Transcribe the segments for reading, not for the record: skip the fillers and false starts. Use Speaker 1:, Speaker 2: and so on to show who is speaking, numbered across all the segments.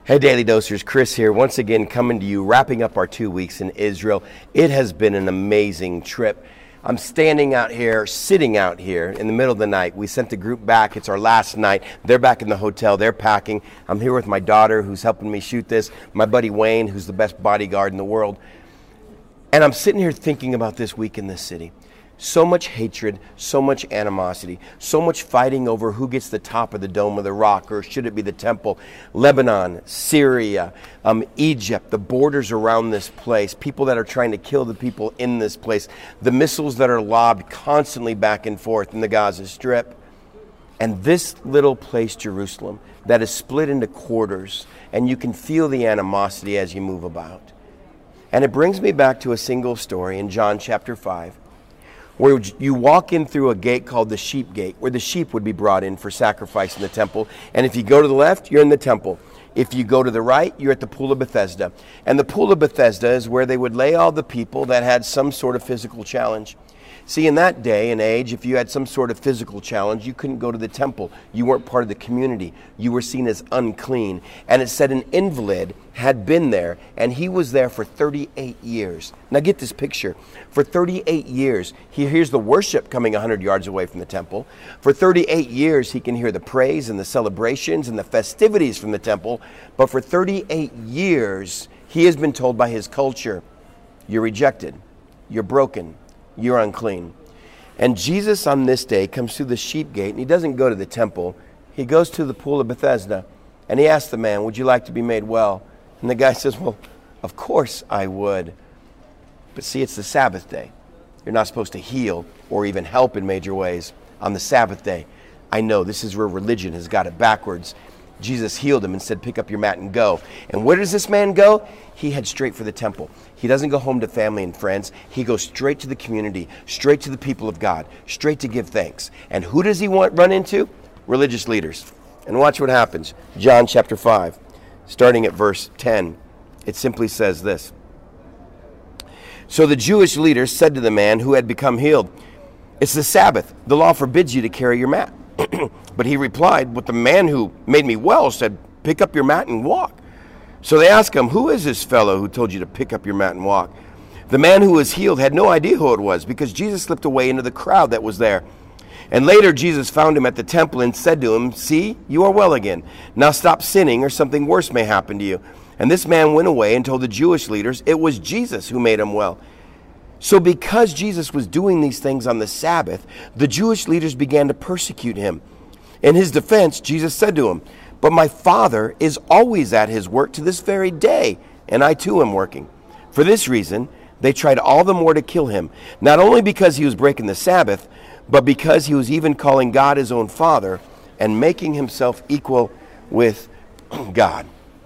Speaker 1: Hey Daily Dosers, Chris here, once again coming to you, wrapping up our 2 weeks in Israel. It has been an amazing trip. I'm sitting out here in the middle of the night. We sent the group back. It's our last night. They're back in the hotel. They're packing. I'm here with my daughter who's helping me shoot this, my buddy Wayne, who's the best bodyguard in the world. And I'm sitting here thinking about this week in this city. So much hatred, so much animosity, so much fighting over who gets the top of the Dome of the Rock, or should it be the temple. Lebanon, Syria, Egypt, the borders around this place, people that are trying to kill the people in this place, the missiles that are lobbed constantly back and forth in the Gaza Strip. And this little place, Jerusalem, that is split into quarters, and you can feel the animosity as you move about. And it brings me back to a single story in John chapter 5. Where you walk in through a gate called the sheep gate, where the sheep would be brought in for sacrifice in the temple. And if you go to the left, you're in the temple. If you go to the right, you're at the Pool of Bethesda. And the Pool of Bethesda is where they would lay all the people that had some sort of physical challenge. See, in that day and age, if you had some sort of physical challenge, you couldn't go to the temple. You weren't part of the community. You were seen as unclean. And it said an invalid had been there, and he was there for 38 years. Now get this picture. For 38 years, he hears the worship coming 100 yards away from the temple. For 38 years, he can hear the praise and the celebrations and the festivities from the temple. But for 38 years, he has been told by his culture, you're rejected, you're broken, you're unclean. And Jesus on this day comes through the sheep gate, and he doesn't go to the temple. He goes to the Pool of Bethesda, and he asks the man, would you like to be made well? And the guy says, well, of course I would. But see, it's the Sabbath day. You're not supposed to heal or even help in major ways on the Sabbath day. I know this is where religion has got it backwards. Jesus healed him and said, pick up your mat and go. And where does this man go? He heads straight for the temple. He doesn't go home to family and friends. He goes straight to the community, straight to the people of God, straight to give thanks. And who does he run into? Religious leaders. And watch what happens. John chapter 5, starting at verse 10. It simply says this. So the Jewish leaders said to the man who had become healed, it's the Sabbath. The law forbids you to carry your mat. But he replied, but the man who made me well said, pick up your mat and walk. So they asked him, who is this fellow who told you to pick up your mat and walk? The man who was healed had no idea who it was, because Jesus slipped away into the crowd that was there. And later Jesus found him at the temple and said to him, see, you are well again. Now stop sinning, or something worse may happen to you. And this man went away and told the Jewish leaders it was Jesus who made him well. So because Jesus was doing these things on the Sabbath, the Jewish leaders began to persecute him. In his defense, Jesus said to him, but my Father is always at his work to this very day, and I too am working. For this reason, they tried all the more to kill him, not only because he was breaking the Sabbath, but because he was even calling God his own Father and making himself equal with God.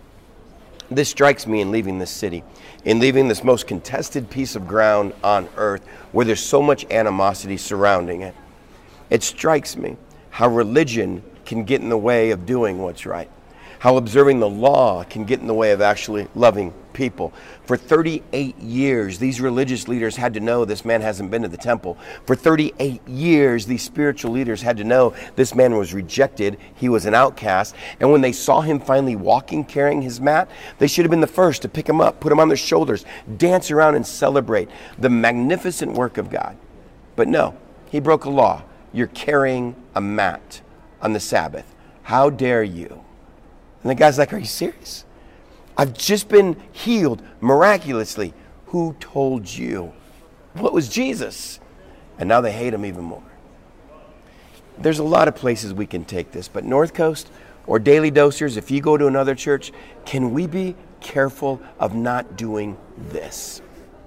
Speaker 1: This strikes me in leaving this city, in leaving this most contested piece of ground on earth where there's so much animosity surrounding it. It strikes me how religion can get in the way of doing what's right, how observing the law can get in the way of actually loving people. For 38 years, these religious leaders had to know this man hasn't been to the temple. For 38 years, these spiritual leaders had to know this man was rejected, he was an outcast, and when they saw him finally walking, carrying his mat, they should have been the first to pick him up, put him on their shoulders, dance around and celebrate the magnificent work of God. But no, he broke a law. You're carrying a mat on the Sabbath. How dare you? And the guy's like, are you serious? I've just been healed miraculously. Who told you? Well, it was Jesus. And now they hate him even more. There's a lot of places we can take this, but North Coast or Daily Dosers, if you go to another church, can we be careful of not doing this?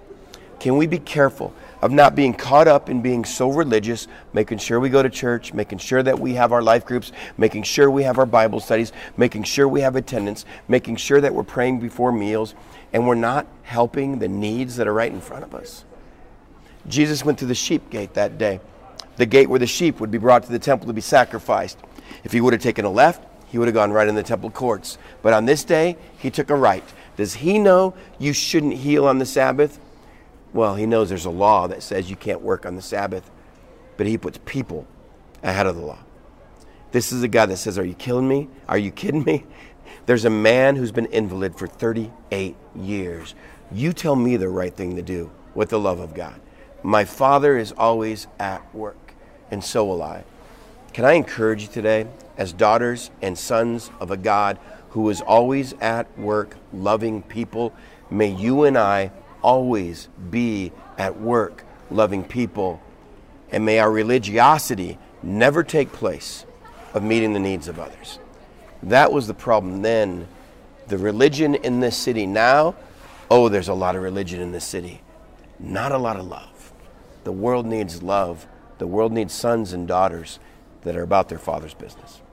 Speaker 1: Can we be careful of not being caught up in being so religious, making sure we go to church, making sure that we have our life groups, making sure we have our Bible studies, making sure we have attendance, making sure that we're praying before meals, and we're not helping the needs that are right in front of us? Jesus went through the sheep gate that day, the gate where the sheep would be brought to the temple to be sacrificed. If he would have taken a left, he would have gone right in the temple courts. But on this day, he took a right. Does he know you shouldn't heal on the Sabbath? Well, he knows there's a law that says you can't work on the Sabbath, but he puts people ahead of the law. This is a guy that says, are you killing me? Are you kidding me? There's a man who's been invalid for 38 years. You tell me the right thing to do with the love of God. My Father is always at work, and so will I. Can I encourage you today, as daughters and sons of a God who is always at work loving people, may you and I always be at work loving people, and may our religiosity never take place of meeting the needs of others. That was the problem then. The religion in this city now, oh, there's a lot of religion in this city. Not a lot of love. The world needs love. The world needs sons and daughters that are about their Father's business.